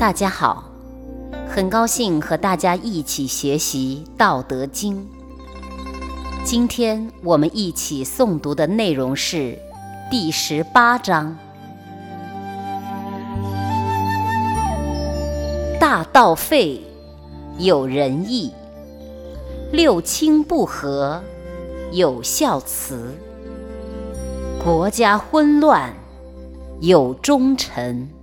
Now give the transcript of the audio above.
大家好，很高兴和大家一起学习《道德经》。今天我们一起诵读的内容是第18章。大道废，有仁义；六亲不和，有孝慈；国家混乱，有忠臣。